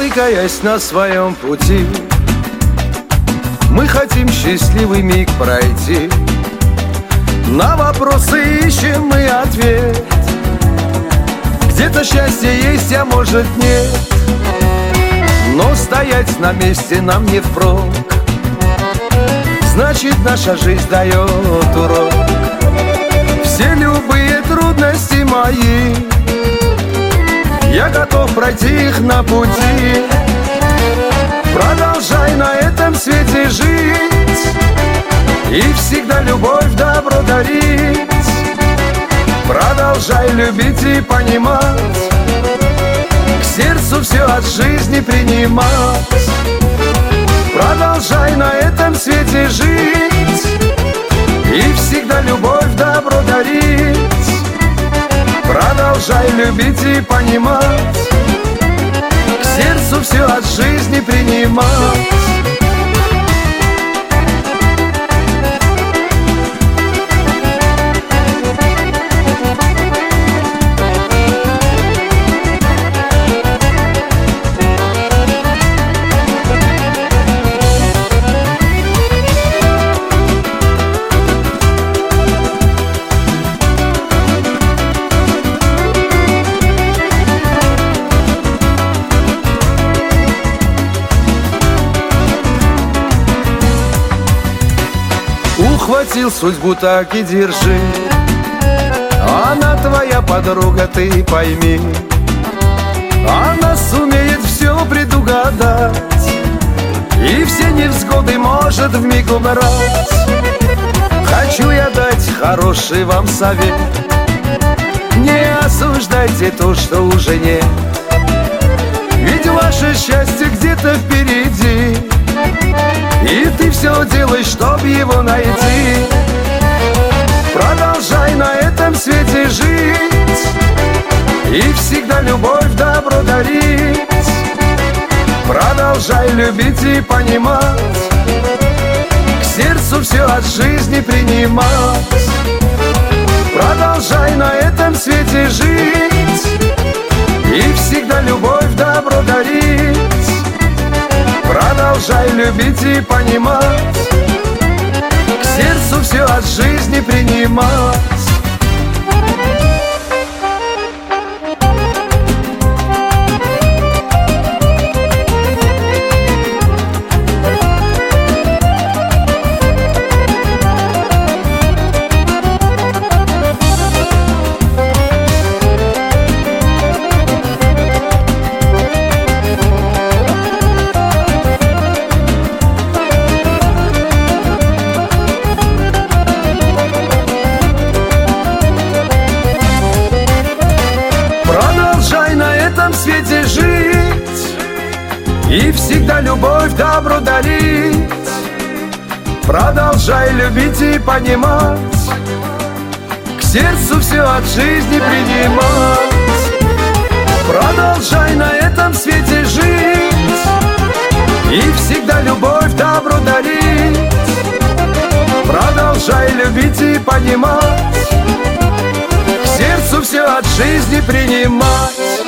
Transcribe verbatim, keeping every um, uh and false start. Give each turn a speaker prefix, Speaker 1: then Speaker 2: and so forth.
Speaker 1: спотыкаясь на своем пути. Мы хотим счастливый миг пройти, на вопросы ищем мы ответ. Где-то счастье есть, а может нет, но стоять на месте нам не впрок. Значит, наша жизнь дает урок. Все любые трудности мои, я готов пройти их на пути. Продолжай на этом свете жить и всегда любовь, добро дарить. Продолжай любить и понимать, к сердцу все от жизни принимать. Продолжай на этом свете жить и всегда любовь, добро дарить. Продолжай любить и понимать, к сердцу все от жизни принимать. Ухватил судьбу, так и держи, она твоя подруга, ты пойми. Она сумеет все предугадать и все невзгоды может вмиг убрать. Хочу я дать хороший вам совет: не осуждайте то, что уже нет, ведь ваше счастье где-то впереди, и ты все делаешь, чтоб его найти. Продолжай на этом свете жить и всегда любовь, добро дарить. Продолжай любить и понимать, к сердцу все от жизни принимать. Продолжай на этом свете жить и всегда любовь, добро дарить. Продолжай любить и понимать, к сердцу все от жизни принимать. Свете жить и всегда любовь, добро дарить. Продолжай любить и понимать, к сердцу все от жизни принимать. Продолжай на этом свете жить и всегда любовь, добро дарить. Продолжай любить и понимать, к сердцу все от жизни принимать.